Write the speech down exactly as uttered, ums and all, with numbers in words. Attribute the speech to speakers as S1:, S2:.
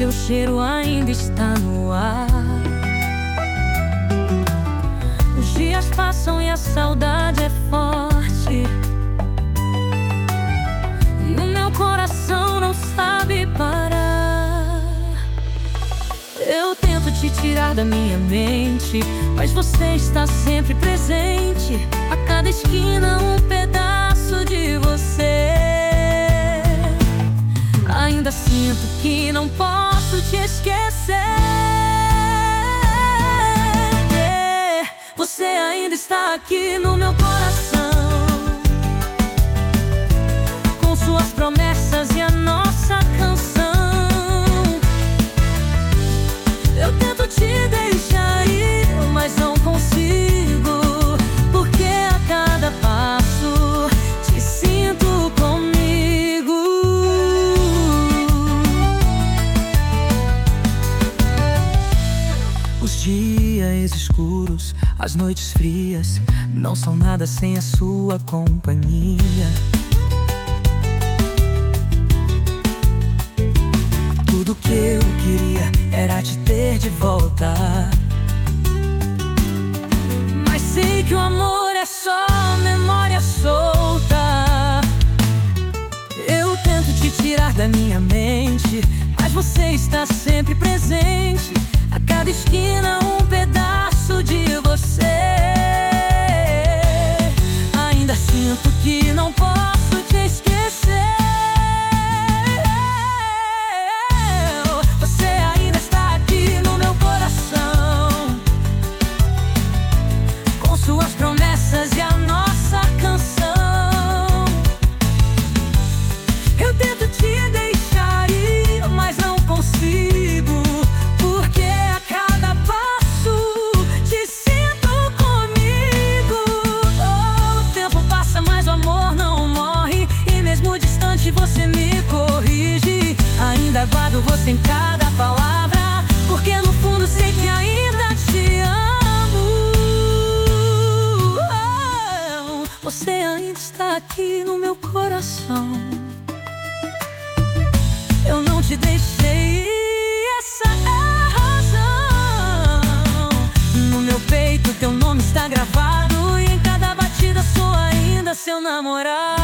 S1: seu cheiro ainda está no ar. Os dias passam e a saudade é forte, e o meu coração não sabe parar. Eu tento te tirar da minha mente, mas você está sempre presente. A cada esquina um pedaço de você. Ainda sinto que não posso te esquecer. Você ainda está aqui no meu coração, com suas promessas e a nossa canção. Eu tento te deixar ir, mas não consigo, porque a cada passo te sinto comigo. Os dias escuros, as noites frias, não são nada sem a sua companhia. Tudo que eu queria era te ter de volta, mas sei que o amor é só memória solta. Eu tento te tirar da minha mente, mas você está sempre presente. A cada esquina um pedaço de você. Ainda sinto que não posso te esquecer. Você ainda está aqui no meu coração, com suas promessas e a nossa canção. Eu tento te deixar ir, mas não consigo, porque a cada passo te sinto comigo. Oh, o tempo passa, mas o amor não morre, e mesmo distante você me corrige. Ainda guardo você em cada palavra, porque no fundo sei que ainda te amo. Oh, você ainda está aqui no meu coração. Eu não te deixei ir, essa é a razão. No meu peito teu nome está gravado, e em cada batida sou ainda seu namorado.